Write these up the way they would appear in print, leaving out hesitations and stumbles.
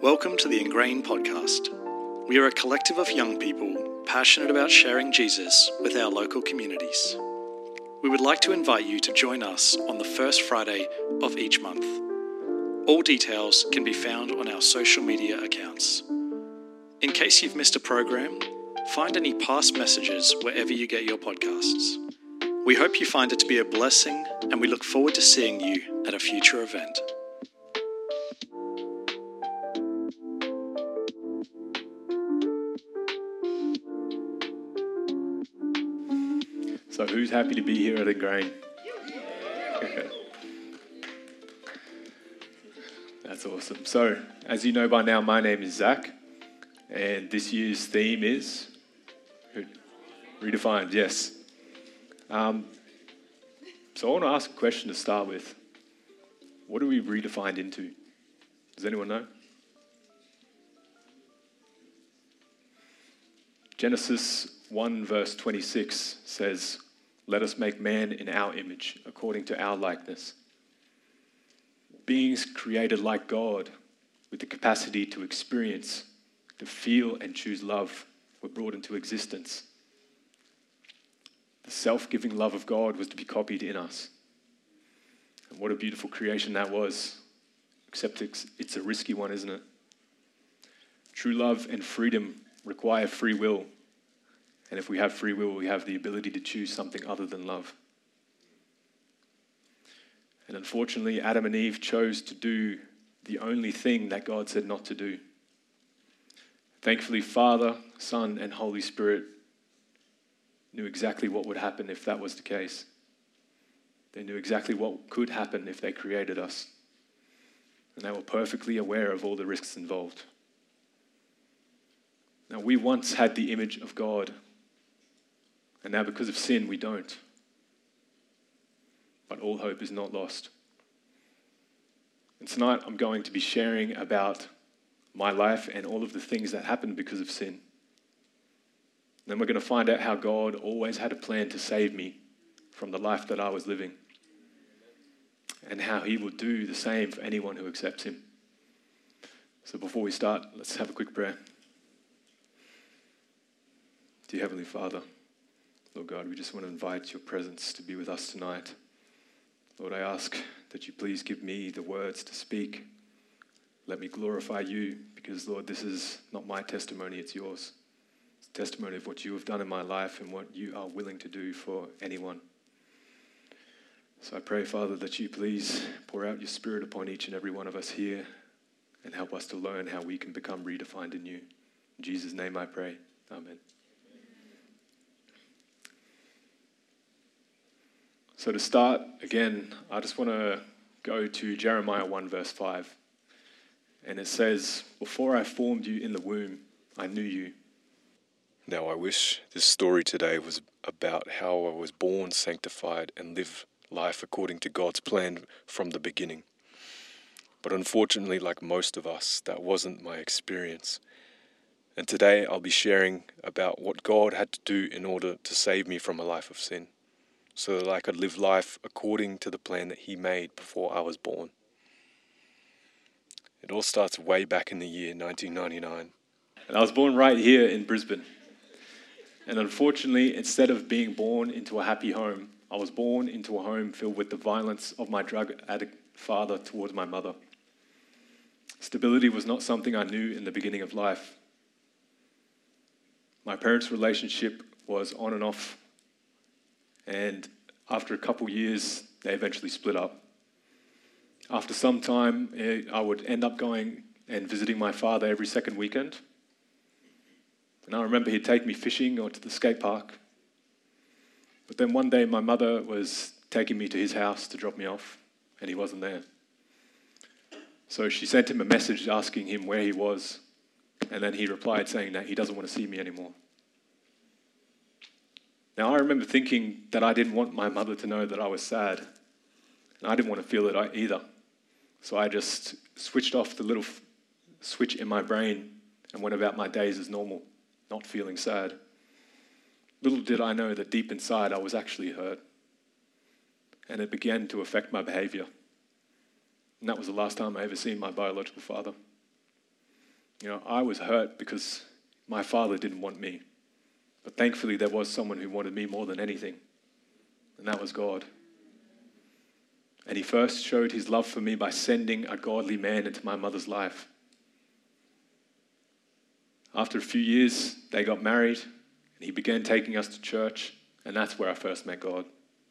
Welcome to the Ingrain podcast. We are a collective of young people passionate about sharing Jesus with our local communities. We would like to invite you to join us on the first Friday of each month. All details can be found on our social media accounts. In case you've missed a program, find any past messages wherever you get your podcasts. We hope you find it to be a blessing, and we look forward to seeing you at a future event. So who's happy to be here at Ingrain? That's awesome. So, as you know by now, my name is Zach, and this year's theme is Redefined, yes. So I want to ask a question to start with. What are we redefined into? Does anyone know? Genesis 1 verse 26 says, "Let us make man in our image, according to our likeness." Beings created like God, with the capacity to experience, to feel and choose love, were brought into existence. The self-giving love of God was to be copied in us. And what a beautiful creation that was, except it's a risky one, isn't it? True love and freedom require free will. And if we have free will, we have the ability to choose something other than love. And unfortunately, Adam and Eve chose to do the only thing that God said not to do. Thankfully, Father, Son, and Holy Spirit knew exactly what would happen if that was the case. They knew exactly what could happen if they created us. And they were perfectly aware of all the risks involved. Now, we once had the image of God, and now because of sin, we don't. But all hope is not lost. And tonight, I'm going to be sharing about my life and all of the things that happened because of sin. Then we're going to find out how God always had a plan to save me from the life that I was living, and how he will do the same for anyone who accepts him. So before we start, let's have a quick prayer. Dear Heavenly Father, Lord God, we just want to invite your presence to be with us tonight. Lord, I ask that you please give me the words to speak. Let me glorify you, because, Lord, this is not my testimony, it's yours. It's a testimony of what you have done in my life and what you are willing to do for anyone. So I pray, Father, that you please pour out your Spirit upon each and every one of us here and help us to learn how we can become redefined in you. In Jesus' name I pray. Amen. So to start, again, I just want to go to Jeremiah 1 verse 5. And it says, "Before I formed you in the womb, I knew you." Now I wish this story today was about how I was born, sanctified, and live life according to God's plan from the beginning. But unfortunately, like most of us, that wasn't my experience. And today I'll be sharing about what God had to do in order to save me from a life of sin, so that I could live life according to the plan that he made before I was born. It all starts way back in the year 1999. And I was born right here in Brisbane. And unfortunately, instead of being born into a happy home, I was born into a home filled with the violence of my drug addict father towards my mother. Stability was not something I knew in the beginning of life. My parents' relationship was on and off, and after a couple years, they eventually split up. After some time, I would end up going and visiting my father every second weekend. And I remember he'd take me fishing or to the skate park. But then one day my mother was taking me to his house to drop me off, and he wasn't there. So she sent him a message asking him where he was, and then he replied saying that he doesn't want to see me anymore. Now I remember thinking that I didn't want my mother to know that I was sad, and I didn't want to feel it either. So I just switched off the little switch in my brain and went about my days as normal, not feeling sad. Little did I know that deep inside I was actually hurt, and it began to affect my behavior. And that was the last time I ever seen my biological father. I was hurt because my father didn't want me. But thankfully, there was someone who wanted me more than anything, and that was God. And he first showed his love for me by sending a godly man into my mother's life. After a few years, they got married, and he began taking us to church, and that's where I first met God.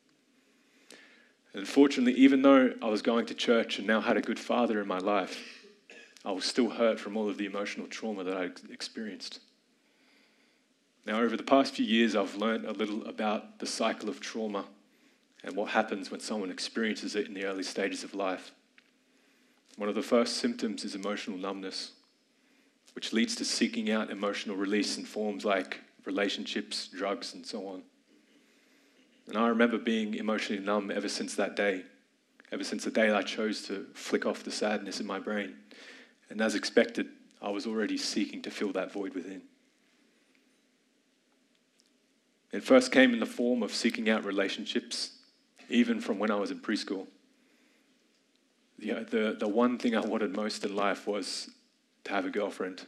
And unfortunately, even though I was going to church and now had a good father in my life, I was still hurt from all of the emotional trauma that I experienced. Now, over the past few years, I've learned a little about the cycle of trauma and what happens when someone experiences it in the early stages of life. One of the first symptoms is emotional numbness, which leads to seeking out emotional release in forms like relationships, drugs, and so on. And I remember being emotionally numb ever since that day, ever since the day I chose to flick off the sadness in my brain. And as expected, I was already seeking to fill that void within. It first came in the form of seeking out relationships, even from when I was in preschool. The one thing I wanted most in life was to have a girlfriend.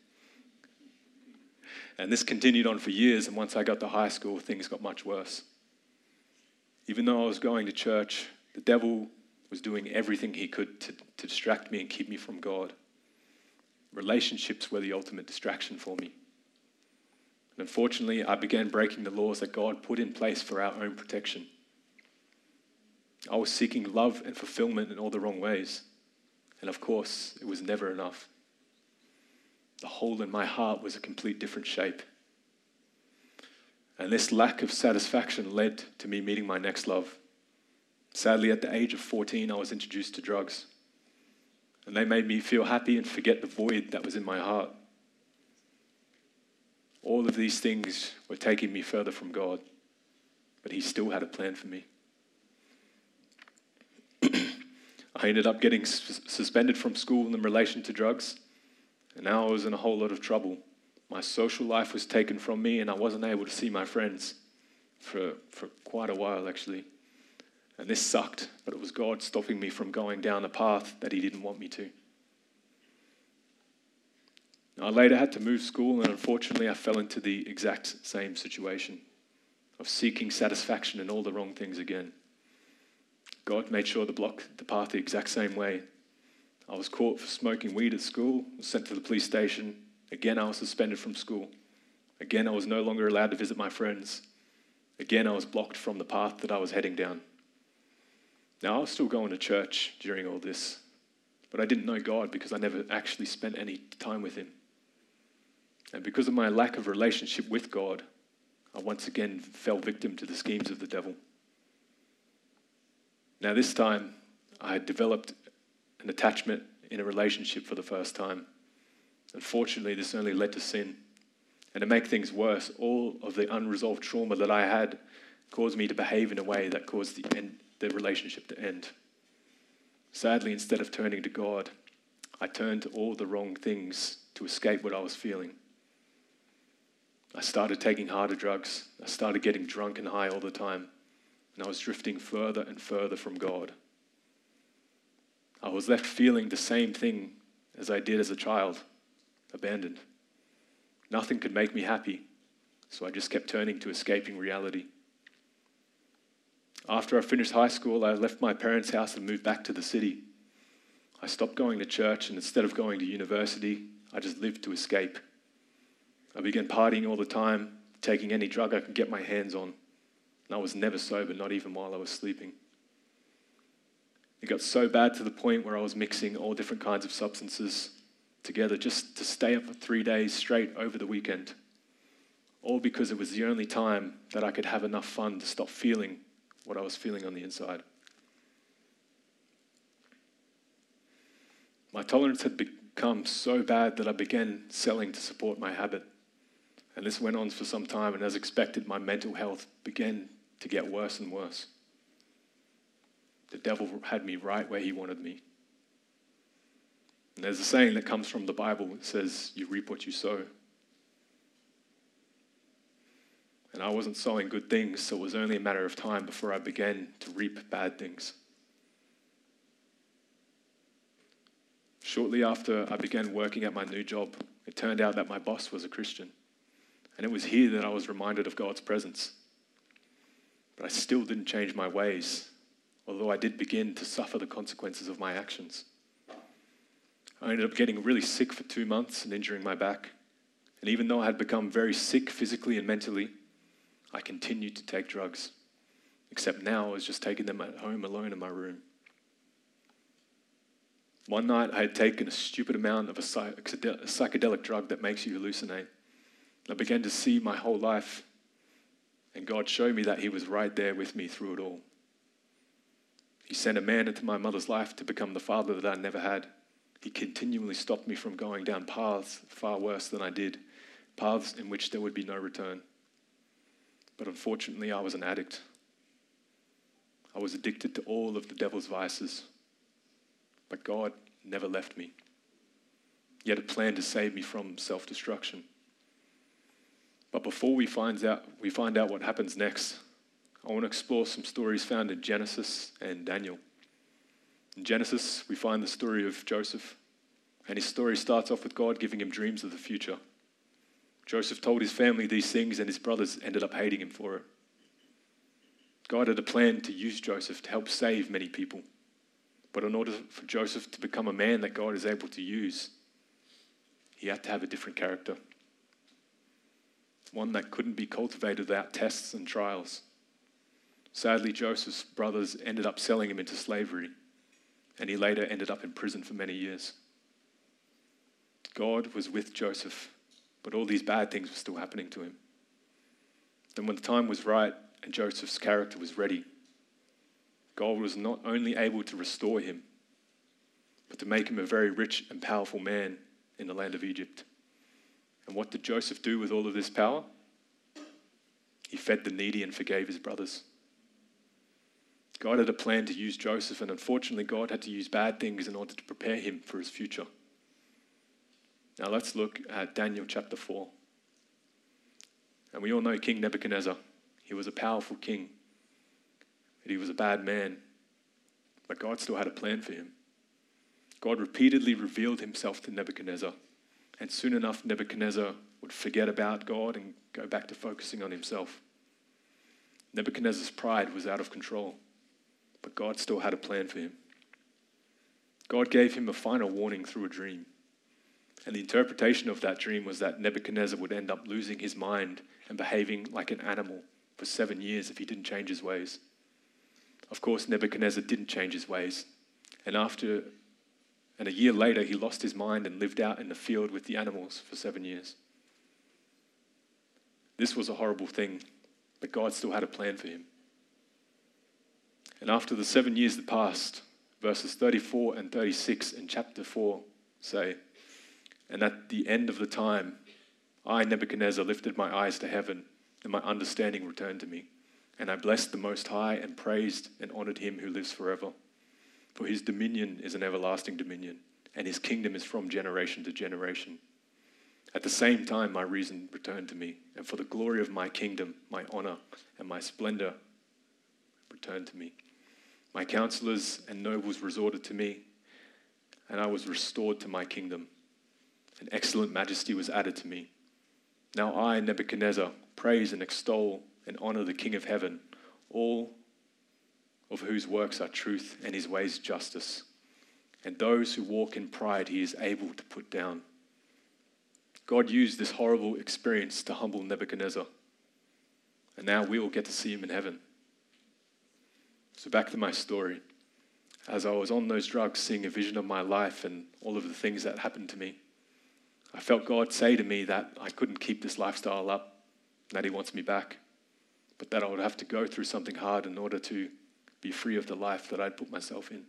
And this continued on for years, and once I got to high school, things got much worse. Even though I was going to church, the devil was doing everything he could to distract me and keep me from God. Relationships were the ultimate distraction for me. And unfortunately, I began breaking the laws that God put in place for our own protection. I was seeking love and fulfillment in all the wrong ways. And of course, it was never enough. The hole in my heart was a complete different shape. And this lack of satisfaction led to me meeting my next love. Sadly, at the age of 14, I was introduced to drugs. And they made me feel happy and forget the void that was in my heart. All of these things were taking me further from God, but he still had a plan for me. I ended up getting suspended from school in relation to drugs, and now I was in a whole lot of trouble. My social life was taken from me, and I wasn't able to see my friends for quite a while, actually. And this sucked, but it was God stopping me from going down a path that he didn't want me to. I later had to move school, and unfortunately I fell into the exact same situation of seeking satisfaction in all the wrong things again. God made sure to block the path the exact same way. I was caught for smoking weed at school, was sent to the police station. Again, I was suspended from school. Again, I was no longer allowed to visit my friends. Again, I was blocked from the path that I was heading down. Now, I was still going to church during all this, but I didn't know God because I never actually spent any time with him. And because of my lack of relationship with God, I once again fell victim to the schemes of the devil. Now this time, I had developed an attachment in a relationship for the first time. Unfortunately, this only led to sin. And to make things worse, all of the unresolved trauma that I had caused me to behave in a way that caused the relationship to end. Sadly, instead of turning to God, I turned to all the wrong things to escape what I was feeling. I started taking harder drugs. I started getting drunk and high all the time. And I was drifting further and further from God. I was left feeling the same thing as I did as a child, abandoned. Nothing could make me happy, so I just kept turning to escaping reality. After I finished high school, I left my parents' house and moved back to the city. I stopped going to church, and instead of going to university, I just lived to escape. I began partying all the time, taking any drug I could get my hands on. And I was never sober, not even while I was sleeping. It got so bad to the point where I was mixing all different kinds of substances together just to stay up for 3 days straight over the weekend. All because it was the only time that I could have enough fun to stop feeling what I was feeling on the inside. My tolerance had become so bad that I began selling to support my habit. And this went on for some time, and as expected, my mental health began to get worse and worse. The devil had me right where he wanted me. And there's a saying that comes from the Bible that says, you reap what you sow. And I wasn't sowing good things, so it was only a matter of time before I began to reap bad things. Shortly after I began working at my new job, it turned out that my boss was a Christian. And it was here that I was reminded of God's presence. But I still didn't change my ways, although I did begin to suffer the consequences of my actions. I ended up getting really sick for 2 months and injuring my back. And even though I had become very sick physically and mentally, I continued to take drugs. Except now I was just taking them at home alone in my room. One night I had taken a stupid amount of a psychedelic drug that makes you hallucinate. I began to see my whole life, and God showed me that he was right there with me through it all. He sent a man into my mother's life to become the father that I never had. He continually stopped me from going down paths far worse than I did, paths in which there would be no return. But unfortunately, I was an addict. I was addicted to all of the devil's vices. But God never left me. He had a plan to save me from self-destruction. But before we find out what happens next, I want to explore some stories found in Genesis and Daniel. In Genesis, we find the story of Joseph, and his story starts off with God giving him dreams of the future. Joseph told his family these things, and his brothers ended up hating him for it. God had a plan to use Joseph to help save many people. But in order for Joseph to become a man that God is able to use, he had to have a different character. One that couldn't be cultivated without tests and trials. Sadly, Joseph's brothers ended up selling him into slavery, and he later ended up in prison for many years. God was with Joseph, but all these bad things were still happening to him. Then when the time was right and Joseph's character was ready, God was not only able to restore him, but to make him a very rich and powerful man in the land of Egypt. And what did Joseph do with all of this power? He fed the needy and forgave his brothers. God had a plan to use Joseph, and unfortunately God had to use bad things in order to prepare him for his future. Now let's look at Daniel chapter 4. And we all know King Nebuchadnezzar. He was a powerful king. He was a bad man. But God still had a plan for him. God repeatedly revealed himself to Nebuchadnezzar. And soon enough, Nebuchadnezzar would forget about God and go back to focusing on himself. Nebuchadnezzar's pride was out of control. But God still had a plan for him. God gave him a final warning through a dream. And the interpretation of that dream was that Nebuchadnezzar would end up losing his mind and behaving like an animal for 7 years if he didn't change his ways. Of course, Nebuchadnezzar didn't change his ways. And a year later, he lost his mind and lived out in the field with the animals for 7 years. This was a horrible thing, but God still had a plan for him. And after the 7 years that passed, verses 34 and 36 in chapter 4 say, "And at the end of the time, I, Nebuchadnezzar, lifted my eyes to heaven, and my understanding returned to me. And I blessed the Most High and praised and honored him who lives forever. For his dominion is an everlasting dominion, and his kingdom is from generation to generation. At the same time, my reason returned to me, and for the glory of my kingdom, my honor and my splendor returned to me. My counselors and nobles resorted to me, and I was restored to my kingdom. An excellent majesty was added to me. Now I, Nebuchadnezzar, praise and extol and honor the King of heaven, all of whose works are truth and his ways justice. And those who walk in pride he is able to put down." God used this horrible experience to humble Nebuchadnezzar. And now we will get to see him in heaven. So back to my story. As I was on those drugs, seeing a vision of my life and all of the things that happened to me, I felt God say to me that I couldn't keep this lifestyle up, that he wants me back, but that I would have to go through something hard in order to be free of the life that I'd put myself in.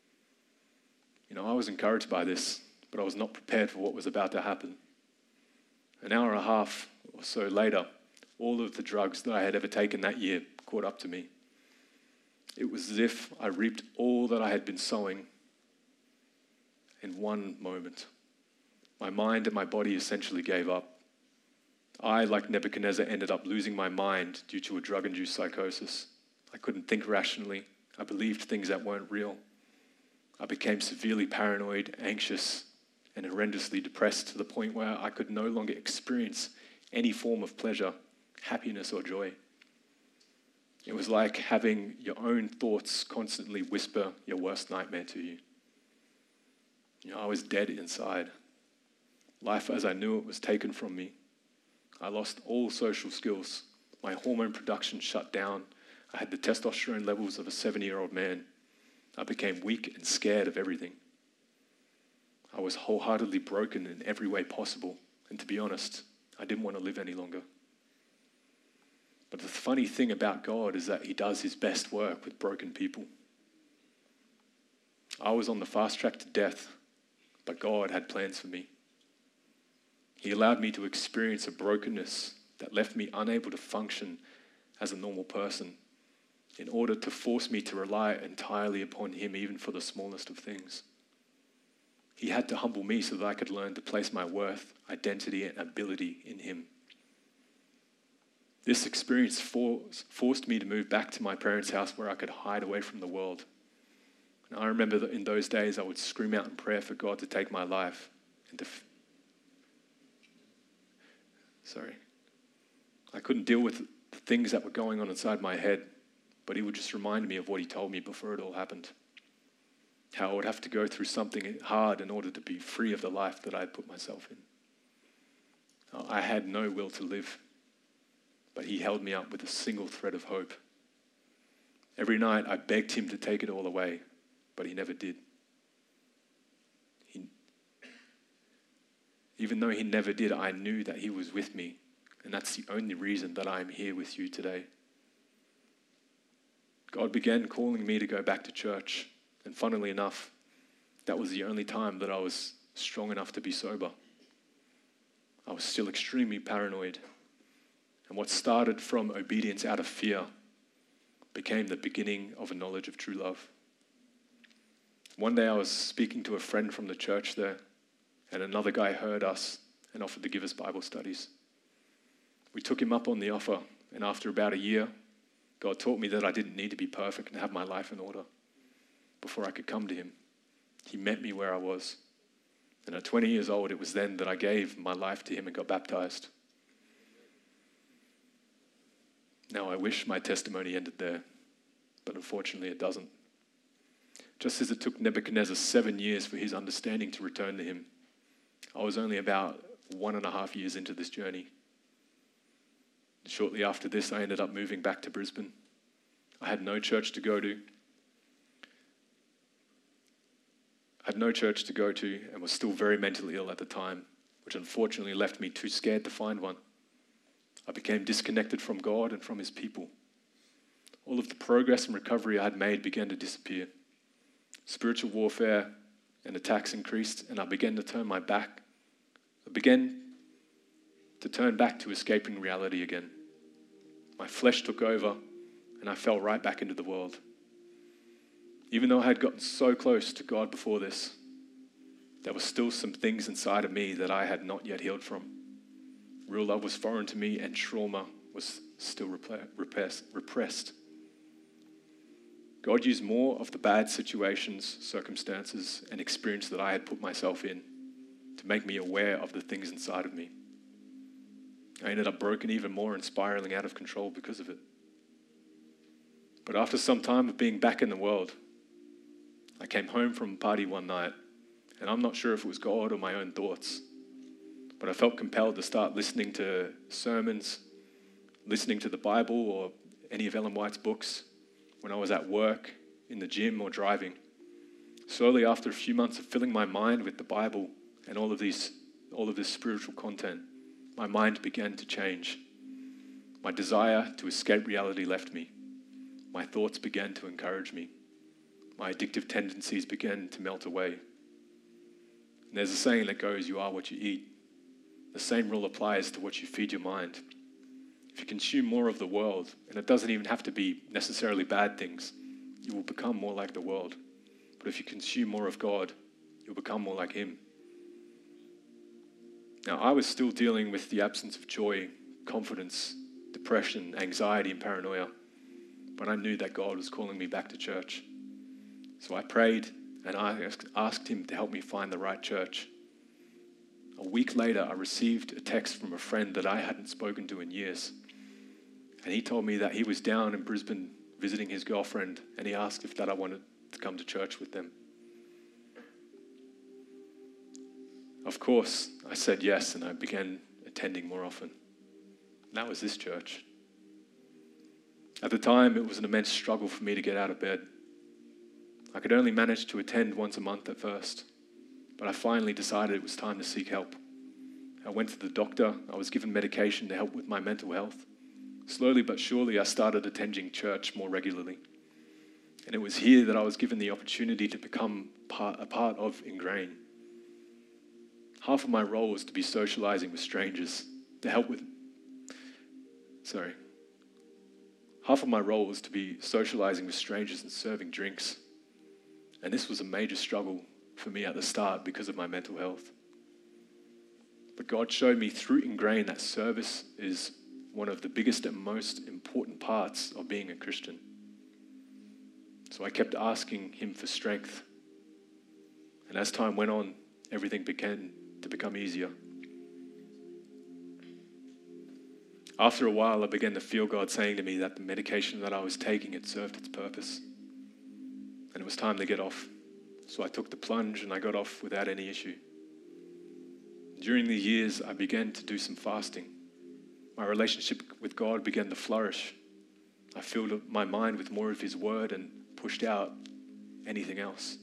I was encouraged by this, but I was not prepared for what was about to happen. An hour and a half or so later, all of the drugs that I had ever taken that year caught up to me. It was as if I reaped all that I had been sowing in one moment. My mind and my body essentially gave up. I, like Nebuchadnezzar, ended up losing my mind due to a drug-induced psychosis. I couldn't think rationally. I believed things that weren't real. I became severely paranoid, anxious, and horrendously depressed to the point where I could no longer experience any form of pleasure, happiness, or joy. It was like having your own thoughts constantly whisper your worst nightmare to you. I was dead inside. Life as I knew it was taken from me. I lost all social skills. My hormone production shut down. I had the testosterone levels of a 70-year-old man. I became weak and scared of everything. I was wholeheartedly broken in every way possible. And to be honest, I didn't want to live any longer. But the funny thing about God is that he does his best work with broken people. I was on the fast track to death, but God had plans for me. He allowed me to experience a brokenness that left me unable to function as a normal person in order to force me to rely entirely upon him, even for the smallest of things. He had to humble me so that I could learn to place my worth, identity, and ability in him. This experience forced me to move back to my parents' house where I could hide away from the world. And I remember that in those days I would scream out in prayer for God to take my life and I couldn't deal with the things that were going on inside my head, but he would just remind me of what he told me before it all happened. How I would have to go through something hard in order to be free of the life that I had put myself in. I had no will to live, but he held me up with a single thread of hope. Every night I begged him to take it all away, but he never did. Even though he never did, I knew that he was with me, and that's the only reason that I'm here with you today. God began calling me to go back to church, and funnily enough, that was the only time that I was strong enough to be sober. I was still extremely paranoid, and what started from obedience out of fear became the beginning of a knowledge of true love. One day I was speaking to a friend from the church there, and another guy heard us and offered to give us Bible studies. We took him up on the offer, and after about a year, God taught me that I didn't need to be perfect and have my life in order before I could come to him. He met me where I was. And at 20 years old, it was then that I gave my life to him and got baptized. Now, I wish my testimony ended there, but unfortunately it doesn't. Just as it took Nebuchadnezzar 7 years for his understanding to return to him, I was only about 1.5 years into this journey. Shortly after this, I ended up moving back to Brisbane. I had no church to go to. And was still very mentally ill at the time, which unfortunately left me too scared to find one. I became disconnected from God and from his people. All of the progress and recovery I had made began to disappear. Spiritual warfare and attacks increased, and I began to turn back to escaping reality again. My flesh took over, and I fell right back into the world. Even though I had gotten so close to God before this, there were still some things inside of me that I had not yet healed from. Real love was foreign to me, and trauma was still repressed. God used more of the bad situations, circumstances, and experience that I had put myself in to make me aware of the things inside of me. I ended up broken even more and spiraling out of control because of it. But after some time of being back in the world, I came home from a party one night, and I'm not sure if it was God or my own thoughts, but I felt compelled to start listening to sermons, listening to the Bible or any of Ellen White's books when I was at work, in the gym, or driving. Slowly, after a few months of filling my mind with the Bible and all of this spiritual content, my mind began to change. My desire to escape reality left me. My thoughts began to encourage me. My addictive tendencies began to melt away. And there's a saying that goes, you are what you eat. The same rule applies to what you feed your mind. If you consume more of the world, and it doesn't even have to be necessarily bad things, you will become more like the world. But if you consume more of God, you'll become more like him. Now, I was still dealing with the absence of joy, confidence, depression, anxiety, and paranoia, but I knew that God was calling me back to church. So I prayed and I asked him to help me find the right church. A week later, I received a text from a friend that I hadn't spoken to in years. And he told me that he was down in Brisbane visiting his girlfriend, and he asked if I wanted to come to church with them. Of course, I said yes, and I began attending more often. And that was this church. At the time, it was an immense struggle for me to get out of bed. I could only manage to attend once a month at first, but I finally decided it was time to seek help. I went to the doctor. I was given medication to help with my mental health. Slowly but surely, I started attending church more regularly. And it was here that I was given the opportunity to become a part of Ingrain. Half of my role was to be socializing with strangers, Half of my role was to be socializing with strangers and serving drinks. And this was a major struggle for me at the start because of my mental health. But God showed me through Ingrain that service is one of the biggest and most important parts of being a Christian. So I kept asking him for strength. And as time went on, everything began to become easier. After a while, I began to feel God saying to me that the medication that I was taking had served its purpose. And it was time to get off. So I took the plunge and I got off without any issue. During the years, I began to do some fasting. My relationship with God began to flourish. I filled my mind with more of his word and pushed out anything else.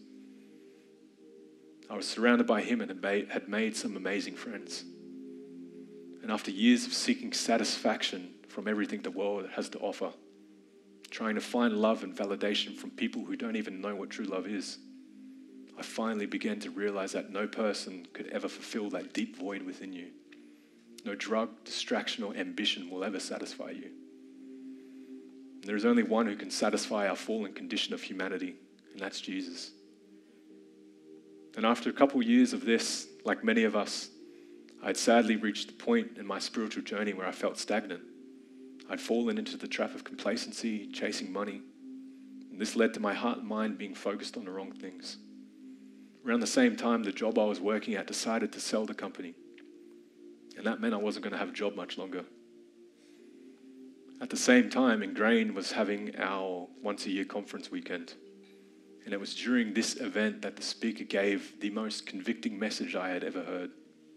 I was surrounded by him and had made some amazing friends. And after years of seeking satisfaction from everything the world has to offer, trying to find love and validation from people who don't even know what true love is, I finally began to realize that no person could ever fulfill that deep void within you. No drug, distraction, or ambition will ever satisfy you. And there is only one who can satisfy our fallen condition of humanity, and that's Jesus. And after a couple years of this, like many of us, I'd sadly reached the point in my spiritual journey where I felt stagnant. I'd fallen into the trap of complacency, chasing money. And this led to my heart and mind being focused on the wrong things. Around the same time, the job I was working at decided to sell the company. And that meant I wasn't going to have a job much longer. At the same time, Ingrain was having our once-a-year conference weekend. And it was during this event that the speaker gave the most convicting message I had ever heard.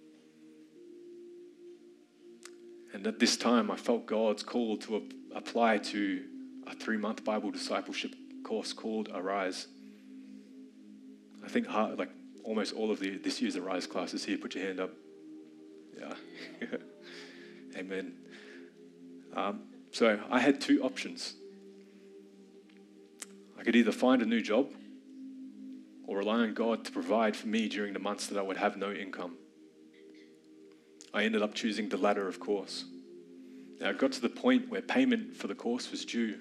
And at this time, I felt God's call to apply to a 3-month Bible discipleship course called Arise. I think almost all of this year's Arise classes here. Put your hand up. Yeah. Amen. So I had 2 options. I could either find a new job or rely on God to provide for me during the months that I would have no income. I ended up choosing the latter, of course. Now, it got to the point where payment for the course was due.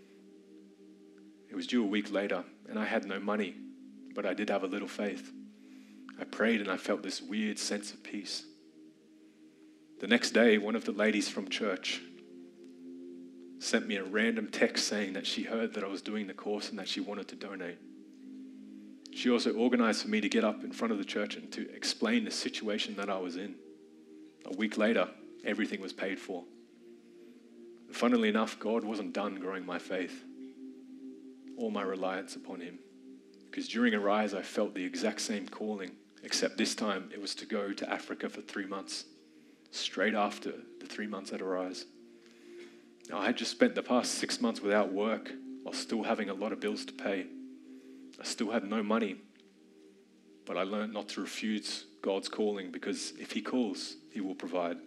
It was due a week later, and I had no money, but I did have a little faith. I prayed, and I felt this weird sense of peace. The next day, one of the ladies from church sent me a random text saying that she heard that I was doing the course and that she wanted to donate. She also organized for me to get up in front of the church and to explain the situation that I was in. A week later, everything was paid for. And funnily enough, God wasn't done growing my faith or my reliance upon him. Because during Arise, I felt the exact same calling, except this time it was to go to Africa for 3 months, straight after the 3 months at Arise. Now, I had just spent the past 6 months without work while still having a lot of bills to pay. I still had no money, but I learned not to refuse God's calling, because if he calls, he will provide.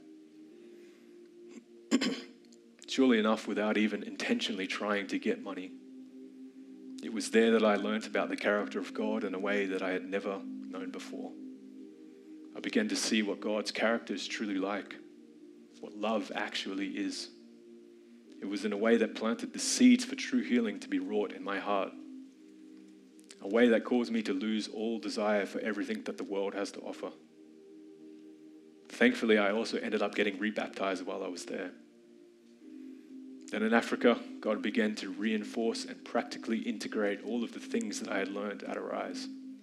Surely enough, without even intentionally trying to get money, it was there that I learned about the character of God in a way that I had never known before. I began to see what God's character is truly like, what love actually is. It was in a way that planted the seeds for true healing to be wrought in my heart. A way that caused me to lose all desire for everything that the world has to offer. Thankfully, I also ended up getting rebaptized while I was there. Then in Africa, God began to reinforce and practically integrate all of the things that I had learned at Arise.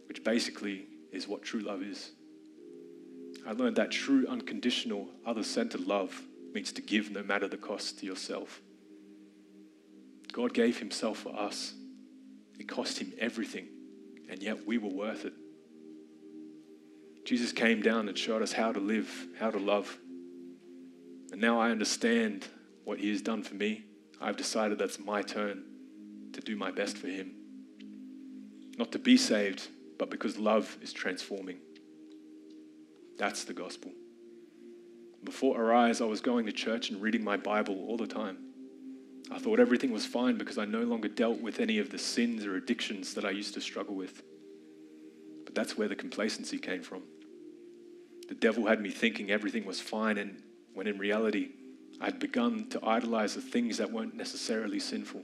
which basically is what true love is. I learned that true, unconditional, other-centered love means to give no matter the cost to yourself. God gave himself for us. It cost him everything, and yet we were worth it. Jesus came down and showed us how to live, how to love. And now I understand what he has done for me. I've decided that's my turn to do my best for him. Not to be saved, but because love is transforming. That's the gospel. Before Arise, I was going to church and reading my Bible all the time. I thought everything was fine because I no longer dealt with any of the sins or addictions that I used to struggle with. But that's where the complacency came from. The devil had me thinking everything was fine, and when in reality, I'd begun to idolize the things that weren't necessarily sinful.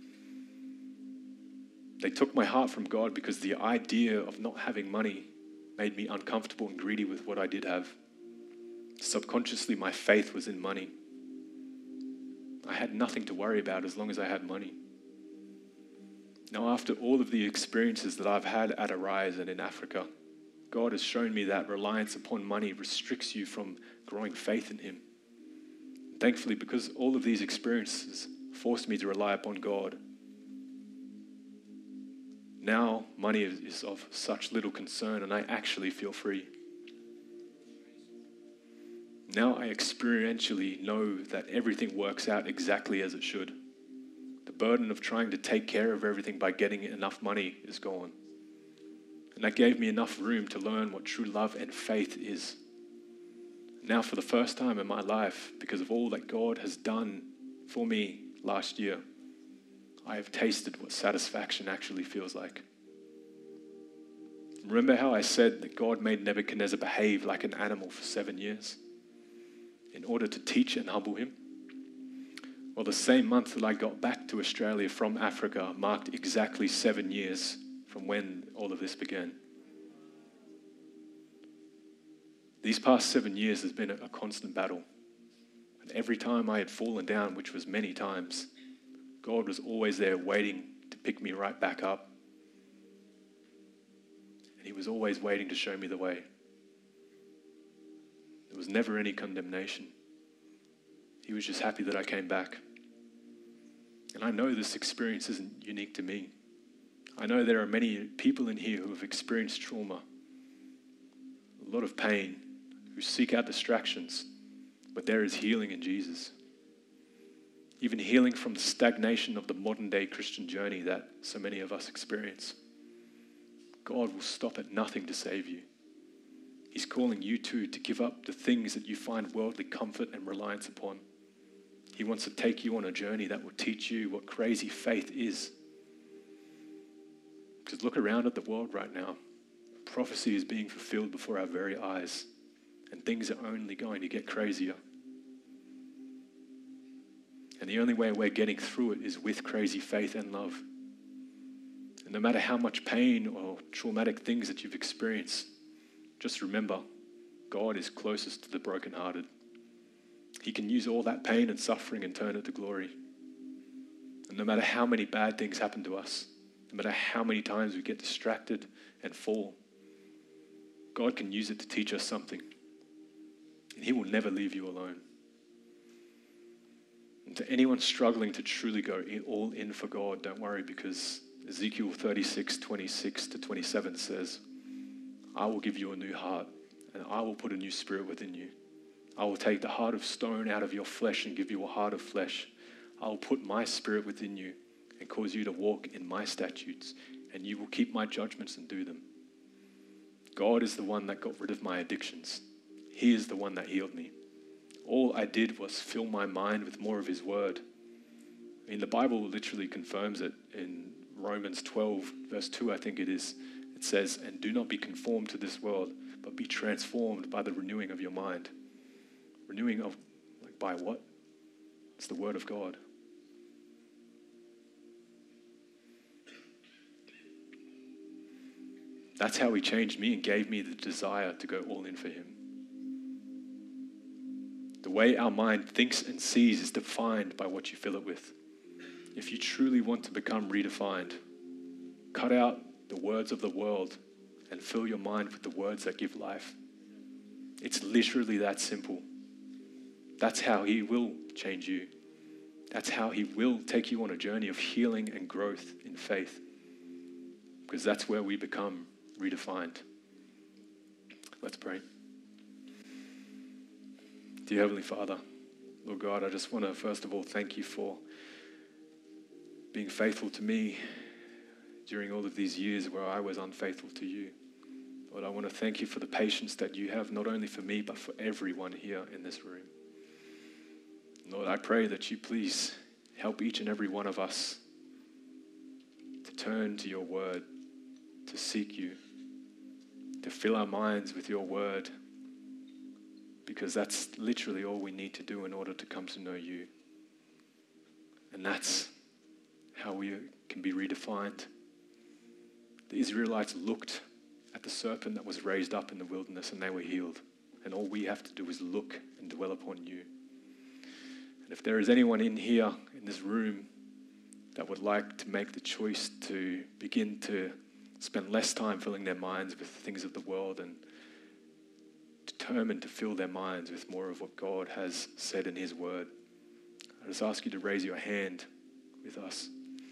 They took my heart from God because the idea of not having money made me uncomfortable and greedy with what I did have. Subconsciously, my faith was in money. I had nothing to worry about as long as I had money. Now, after all of the experiences that I've had at Arise and in Africa, God has shown me that reliance upon money restricts you from growing faith in him. And thankfully, because all of these experiences forced me to rely upon God, now money is of such little concern and I actually feel free. Now I experientially know that everything works out exactly as it should. The burden of trying to take care of everything by getting enough money is gone. And that gave me enough room to learn what true love and faith is. Now for the first time in my life, because of all that God has done for me last year, I have tasted what satisfaction actually feels like. Remember how I said that God made Nebuchadnezzar behave like an animal for 7 years in order to teach and humble him? Well, the same month that I got back to Australia from Africa marked exactly 7 years from when all of this began. These past 7 years has been a constant battle. And every time I had fallen down, which was many times, God was always there waiting to pick me right back up. And he was always waiting to show me the way. There was never any condemnation. He was just happy that I came back. And I know this experience isn't unique to me. I know there are many people in here who have experienced trauma, a lot of pain, who seek out distractions, but there is healing in Jesus. Even healing from the stagnation of the modern day Christian journey that so many of us experience. God will stop at nothing to save you. He's calling you too to give up the things that you find worldly comfort and reliance upon. He wants to take you on a journey that will teach you what crazy faith is. Because look around at the world right now. Prophecy is being fulfilled before our very eyes, and things are only going to get crazier. And the only way we're getting through it is with crazy faith and love. And no matter how much pain or traumatic things that you've experienced, just remember, God is closest to the brokenhearted. He can use all that pain and suffering and turn it to glory. And no matter how many bad things happen to us, no matter how many times we get distracted and fall, God can use it to teach us something. And he will never leave you alone. And to anyone struggling to truly go all in for God, don't worry, because Ezekiel 36:26-27 says, I will give you a new heart, and I will put a new spirit within you. I will take the heart of stone out of your flesh and give you a heart of flesh. I will put my spirit within you and cause you to walk in my statutes, and you will keep my judgments and do them. God is the one that got rid of my addictions. He is the one that healed me. All I did was fill my mind with more of his word. I mean, the Bible literally confirms it in Romans 12, verse 2, I think it is. It says, and do not be conformed to this world, but be transformed by the renewing of your mind. Renewing of, like, by what? It's the word of God. That's how he changed me and gave me the desire to go all in for him. The way our mind thinks and sees is defined by what you fill it with. If you truly want to become redefined, cut out the words of the world and fill your mind with the words that give life. It's literally that simple. That's how he will change you. That's how he will take you on a journey of healing and growth in faith. Because that's where we become redefined. Let's pray. Dear Heavenly Father, Lord God, I just want to first of all thank you for being faithful to me during all of these years where I was unfaithful to you. Lord, I want to thank you for the patience that you have, not only for me, but for everyone here in this room. Lord, I pray that you please help each and every one of us to turn to your word, to seek you, to fill our minds with your word, because that's literally all we need to do in order to come to know you. And that's how we can be redefined. The Israelites looked at the serpent that was raised up in the wilderness and they were healed. And all we have to do is look and dwell upon you. And if there is anyone in here, in this room, that would like to make the choice to begin to spend less time filling their minds with the things of the world and determined to fill their minds with more of what God has said in his word, I just ask you to raise your hand with us.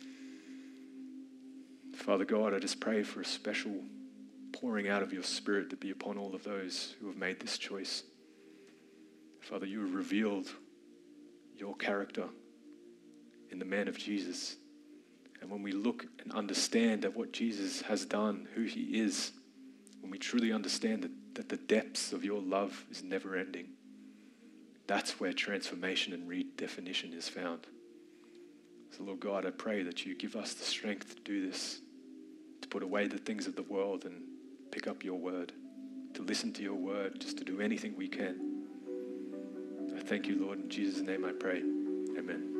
Father God, I just pray for a special pouring out of your Spirit to be upon all of those who have made this choice. Father, you have revealed your character in the man of Jesus. And when we look and understand that what Jesus has done, who he is, when we truly understand that the depths of your love is never ending, that's where transformation and redefinition is found. So Lord God, I pray that you give us the strength to do this, to put away the things of the world and pick up your word, to listen to your word, just to do anything we can. I thank you, Lord. In Jesus' name I pray. Amen.